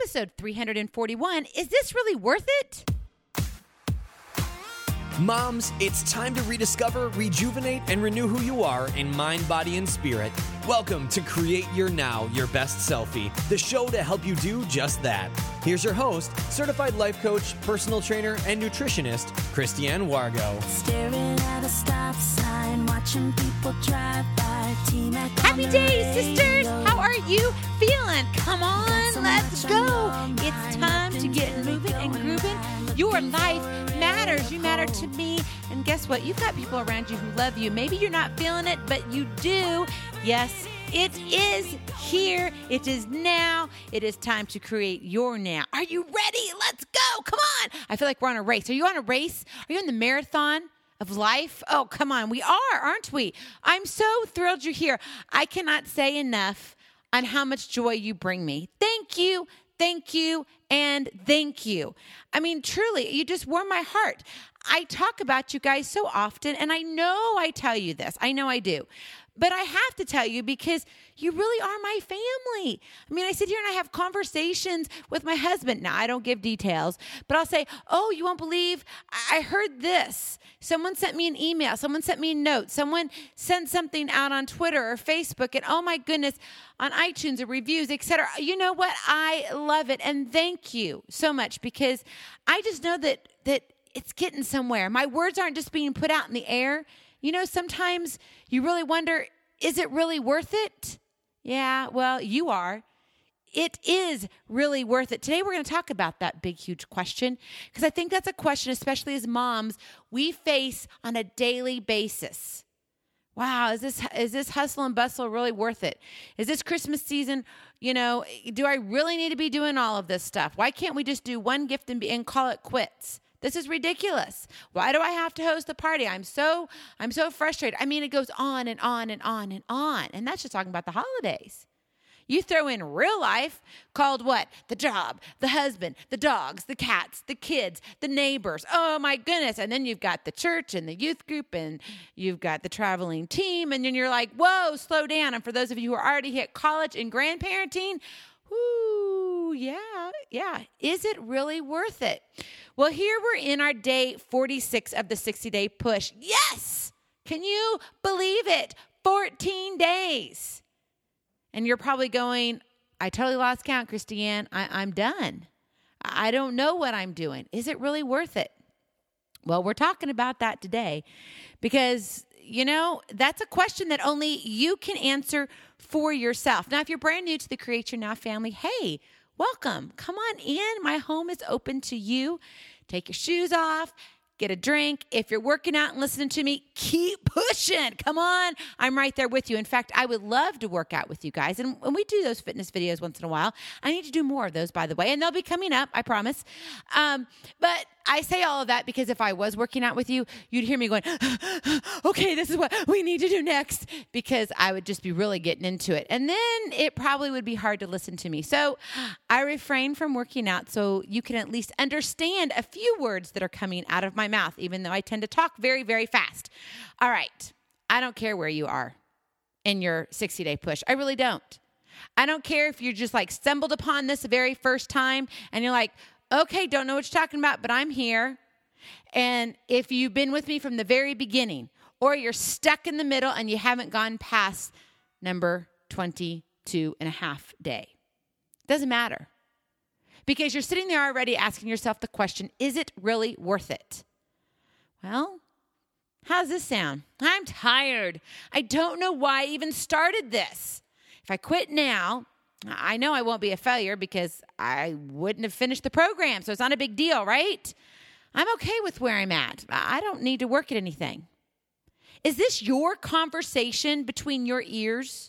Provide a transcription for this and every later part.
episode 341. Is this really worth it? Moms, it's time to rediscover, rejuvenate, and renew who you are in mind, body, and spirit. Welcome to Create Your Now, Your Best Selfie, the show to help you do just that. Here's your host, certified life coach, personal trainer, and nutritionist, Christiane Wargo. Staring at a stop sign, watching people drive by. Happy day, sisters! How are you feeling? Come on, let's go! It's time to get moving and grooving. Your life matters. You matter to me. And guess what? You've got people around you who love you. Maybe you're not feeling it, but you do. Yes, it is here. It is now. It is time to create your now. Are you ready? Let's go. Come on. I feel like we're on a race. Are you on a race? Are you in the marathon of life? Oh, come on. We are, aren't we? I'm so thrilled you're here. I cannot say enough on how much joy you bring me. Thank you. Thank you, and thank you. I mean, truly, you just warm my heart. I talk about you guys so often, and I know I tell you this. I know I do. But I have to tell you because you really are my family. I mean, I sit here and I have conversations with my husband. Now, I don't give details, but I'll say, oh, you won't believe I heard this. Someone sent me an email. Someone sent me a note. Someone sent something out on Twitter or Facebook. And oh, my goodness, on iTunes or reviews, etc. You know what? I love it. And thank you so much because I just know that it's getting somewhere. My words aren't just being put out in the air. You know, sometimes you really wonder, is it really worth it? Yeah, well, you are. It is really worth it. Today, we're going to talk about that big, huge question because I think that's a question, especially as moms, we face on a daily basis. Wow, is this hustle and bustle really worth it? Is this Christmas season, do I really need to be doing all of this stuff? Why can't we just do one gift and call it quits? This is ridiculous. Why do I have to host a party? I'm so frustrated. I mean, it goes on and on and on and on. And that's just talking about the holidays. You throw in real life called what? The job, the husband, the dogs, the cats, the kids, the neighbors. Oh my goodness. And then you've got the church and the youth group and you've got the traveling team. And then you're like, whoa, slow down. And for those of you who are already hit college and grandparenting, whoo, yeah. Is it really worth it? Well, here we're in our day 46 of the 60-day push. Yes! Can you believe it? 14 days. And you're probably going, I totally lost count, Christiane. I'm done. I don't know what I'm doing. Is it really worth it? Well, we're talking about that today because, that's a question that only you can answer for yourself. Now, if you're brand new to the Create Your Now family, hey, welcome. Come on in. My home is open to you. Take your shoes off. Get a drink. If you're working out and listening to me, keep pushing. Come on. I'm right there with you. In fact, I would love to work out with you guys. And when we do those fitness videos once in a while, I need to do more of those, by the way. And they'll be coming up, I promise. But I say all of that because if I was working out with you, you'd hear me going, okay, this is what we need to do next, because I would just be really getting into it. And then it probably would be hard to listen to me. So I refrain from working out so you can at least understand a few words that are coming out of my mouth, even though I tend to talk very, very fast. All right. I don't care where you are in your 60-day push. I really don't. I don't care if you're just like stumbled upon this the very first time and you're like, okay, don't know what you're talking about, but I'm here. And if you've been with me from the very beginning, or you're stuck in the middle and you haven't gone past number 22 and a half day, doesn't matter. Because you're sitting there already asking yourself the question, is it really worth it? Well, how's this sound? I'm tired. I don't know why I even started this. If I quit now, I know I won't be a failure because I wouldn't have finished the program, so it's not a big deal, right? I'm okay with where I'm at. I don't need to work at anything. Is this your conversation between your ears?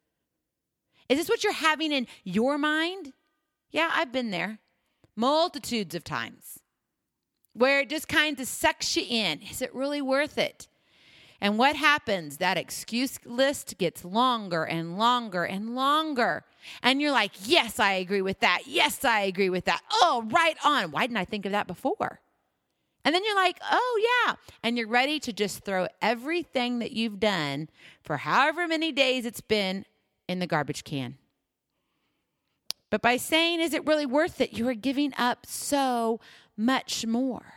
Is this what you're having in your mind? Yeah, I've been there multitudes of times where it just kind of sucks you in. Is it really worth it? And what happens? That excuse list gets longer and longer and longer. And you're like, yes, I agree with that. Yes, I agree with that. Oh, right on. Why didn't I think of that before? And then you're like, oh, yeah. And you're ready to just throw everything that you've done for however many days it's been in the garbage can. But by saying, is it really worth it? You are giving up so much more.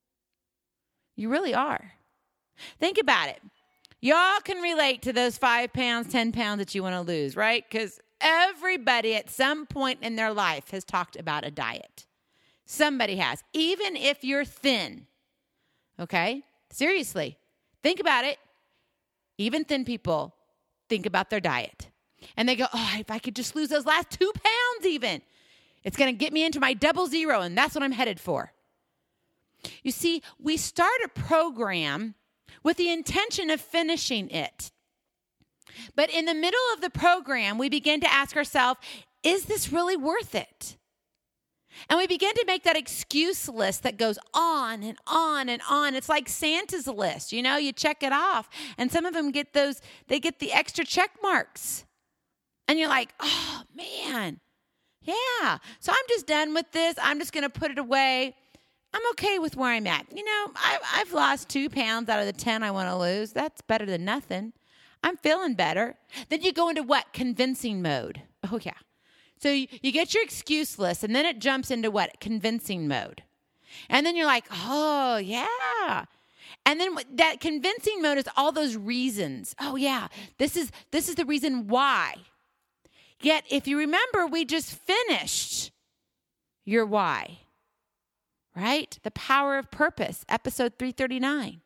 You really are. Think about it. Y'all can relate to those 5 pounds, 10 pounds that you want to lose, right? Because everybody at some point in their life has talked about a diet. Somebody has. Even if you're thin. Okay? Seriously. Think about it. Even thin people think about their diet. And they go, oh, if I could just lose those last 2 pounds even, it's going to get me into my 00, and that's what I'm headed for. You see, we start a program with the intention of finishing it. But in the middle of the program, we begin to ask ourselves, is this really worth it? And we begin to make that excuse list that goes on and on and on. It's like Santa's list. You know, you check it off. And some of them get the extra check marks. And you're like, oh, man, yeah. So I'm just done with this. I'm just going to put it away. I'm okay with where I'm at. You know, I've lost 2 pounds out of the 10 I want to lose. That's better than nothing. I'm feeling better. Then you go into what? Convincing mode. Oh, yeah. So you get your excuse list, and then it jumps into what? Convincing mode. And then you're like, oh, yeah. And then that convincing mode is all those reasons. Oh, yeah, this is the reason why. Yet, if you remember, we just finished your why. Right? The Power of Purpose, episode 339.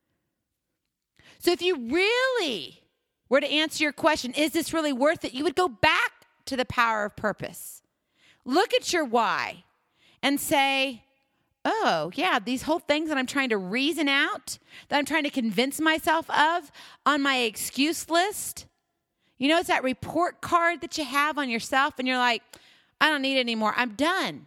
So if you really were to answer your question, is this really worth it? You would go back to the Power of Purpose. Look at your why and say, oh, yeah, these whole things that I'm trying to reason out, that I'm trying to convince myself of on my excuse list. You know, it's that report card that you have on yourself and you're like, I don't need it anymore. I'm done.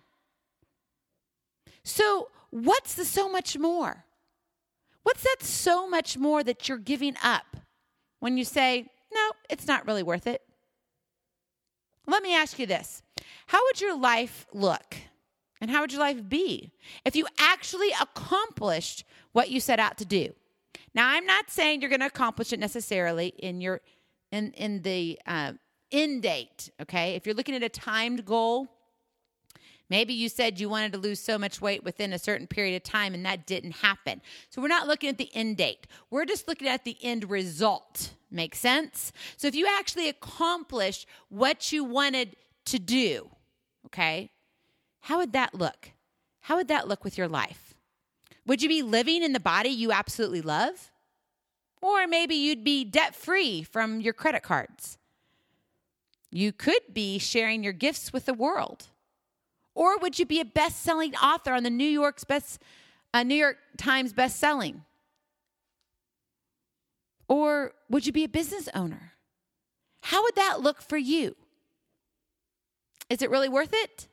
So what's the so much more? What's that so much more that you're giving up when you say, no, it's not really worth it? Let me ask you this. How would your life look and how would your life be if you actually accomplished what you set out to do? Now, I'm not saying you're going to accomplish it necessarily in the end date, okay? If you're looking at a timed goal, maybe you said you wanted to lose so much weight within a certain period of time and that didn't happen. So we're not looking at the end date. We're just looking at the end result. Make sense? So if you actually accomplished what you wanted to do, okay, how would that look? How would that look with your life? Would you be living in the body you absolutely love? Or maybe you'd be debt-free from your credit cards. You could be sharing your gifts with the world. Or would you be a best-selling author on the New York Times best-selling? Or would you be a business owner? How would that look for you? Is it really worth it?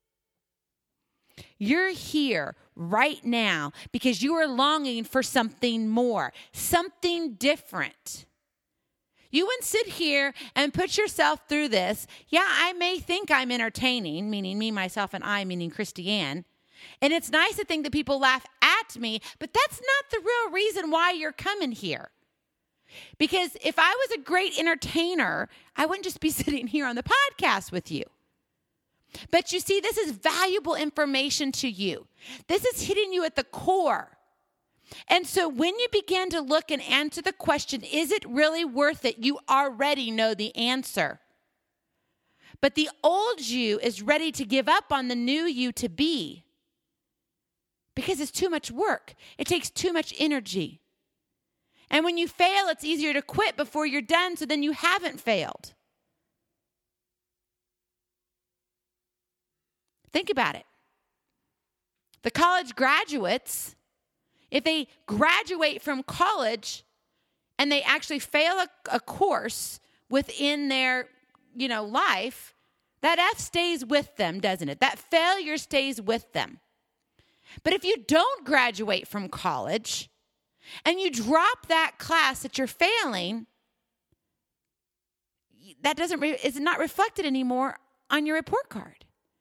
You're here right now because you are longing for something more, something different. You wouldn't sit here and put yourself through this. Yeah, I may think I'm entertaining, meaning me, myself, and I, meaning Christiane. And it's nice to think that people laugh at me, but that's not the real reason why you're coming here. Because if I was a great entertainer, I wouldn't just be sitting here on the podcast with you. But you see, this is valuable information to you. This is hitting you at the core. And so when you begin to look and answer the question, is it really worth it? You already know the answer. But the old you is ready to give up on the new you to be. Because it's too much work. It takes too much energy. And when you fail, it's easier to quit before you're done, so then you haven't failed. Think about it. The college graduates, if they graduate from college and they actually fail a course within their, life, that F stays with them, doesn't it? That failure stays with them. But if you don't graduate from college and you drop that class that you're failing, that is not reflected anymore on your report card.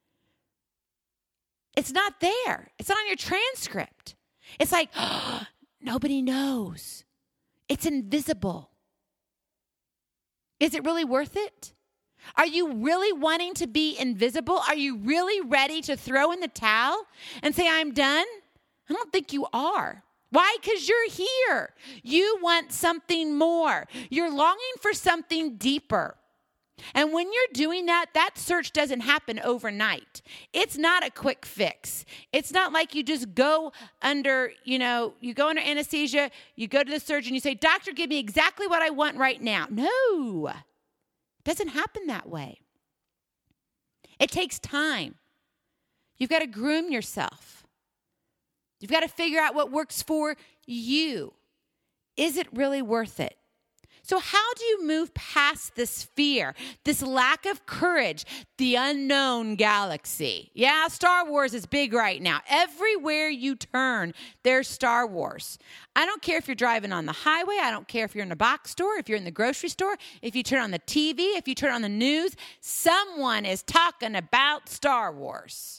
It's not there. It's not on your transcript. It's like, nobody knows. It's invisible. Is it really worth it? Are you really wanting to be invisible? Are you really ready to throw in the towel and say, I'm done? I don't think you are. Why? Because you're here. You want something more. You're longing for something deeper. And when you're doing that, that search doesn't happen overnight. It's not a quick fix. It's not like you just go under, you go under anesthesia, you go to the surgeon, you say, doctor, give me exactly what I want right now. No, it doesn't happen that way. It takes time. You've got to groom yourself. You've got to figure out what works for you. Is it really worth it? So how do you move past this fear, this lack of courage, the unknown galaxy? Yeah, Star Wars is big right now. Everywhere you turn, there's Star Wars. I don't care if you're driving on the highway. I don't care if you're in a box store, if you're in the grocery store, if you turn on the TV, if you turn on the news, someone is talking about Star Wars.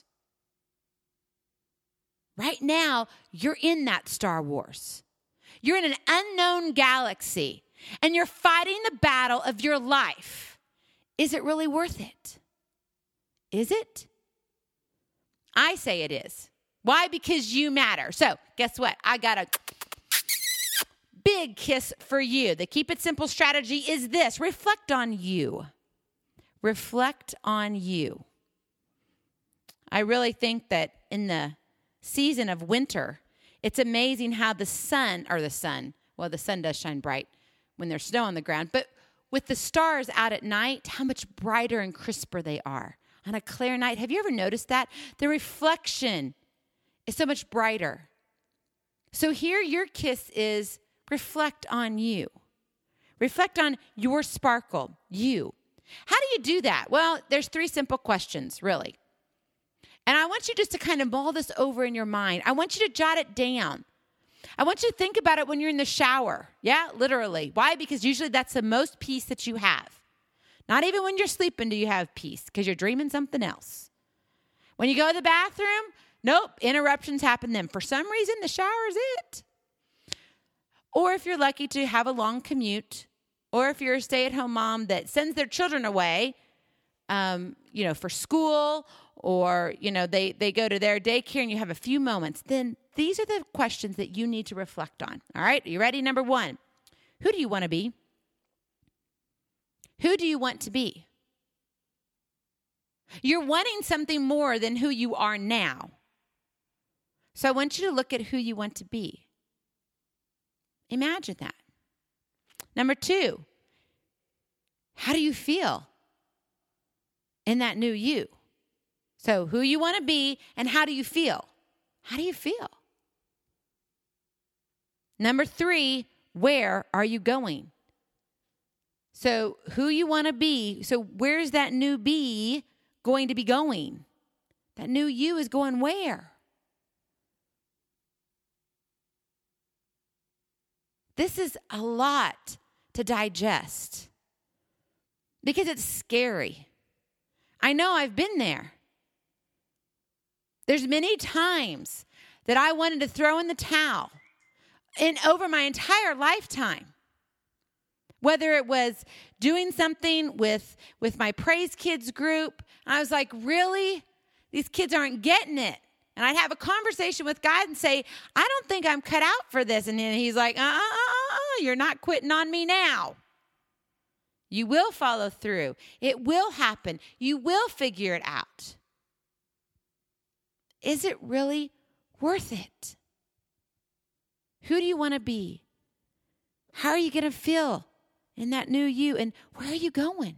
Right now, you're in that Star Wars. You're in an unknown galaxy. And you're fighting the battle of your life. Is it really worth it? Is it? I say it is. Why? Because you matter. So guess what? I got a big kiss for you. The Keep It Simple strategy is this. Reflect on you. Reflect on you. I really think that in the season of winter, it's amazing how the sun does shine bright when there's snow on the ground, but with the stars out at night, how much brighter and crisper they are. On a clear night, have you ever noticed that? The reflection is so much brighter. So here your kiss is reflect on you. Reflect on your sparkle, you. How do you do that? Well, there's 3 simple questions, really. And I want you just to kind of mull this over in your mind. I want you to jot it down. I want you to think about it when you're in the shower. Yeah, literally. Why? Because usually that's the most peace that you have. Not even when you're sleeping do you have peace, because you're dreaming something else. When you go to the bathroom, nope, interruptions happen then. For some reason, the shower is it. Or if you're lucky to have a long commute, or if you're a stay-at-home mom that sends their children away, for school, or, they go to their daycare and you have a few moments, then these are the questions that you need to reflect on. All right, are you ready? Number 1, who do you want to be? Who do you want to be? You're wanting something more than who you are now. So I want you to look at who you want to be. Imagine that. Number 2, how do you feel in that new you? So who you want to be and how do you feel? How do you feel? Number 3, where are you going? So who you want to be. So where's that new be going to be going? That new you is going where? This is a lot to digest because it's scary. I know I've been there. There's many times that I wanted to throw in the towel over my entire lifetime. Whether it was doing something with my Praise Kids group, I was like, really? These kids aren't getting it. And I'd have a conversation with God and say, I don't think I'm cut out for this. And then he's like, you're not quitting on me now. You will follow through. It will happen. You will figure it out. Is it really worth it? Who do you want to be? How are you going to feel in that new you? And where are you going?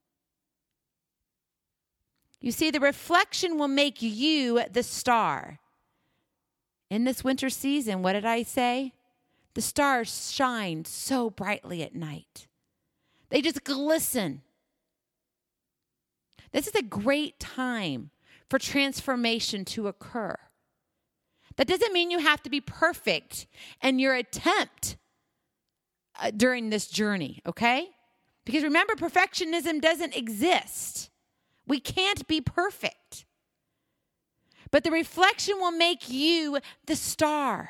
You see, the reflection will make you the star. In this winter season, what did I say? The stars shine so brightly at night. They just glisten. This is a great time for transformation to occur. That doesn't mean you have to be perfect in your attempt during this journey, okay? Because remember, perfectionism doesn't exist. We can't be perfect. But the reflection will make you the star.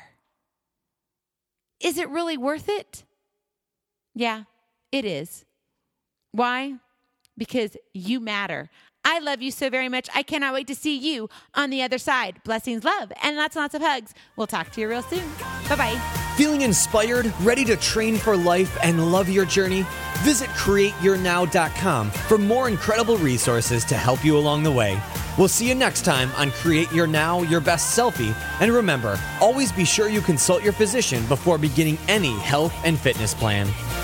Is it really worth it? Yeah, it is. Why? because you matter. I love you so very much. I cannot wait to see you on the other side. Blessings, love, and lots of hugs. We'll talk to you real soon. Bye-bye. Feeling inspired, ready to train for life and love your journey? Visit CreateYourNow.com for more incredible resources to help you along the way. We'll see you next time on Create Your Now, Your Best Selfie. And remember, always be sure you consult your physician before beginning any health and fitness plan.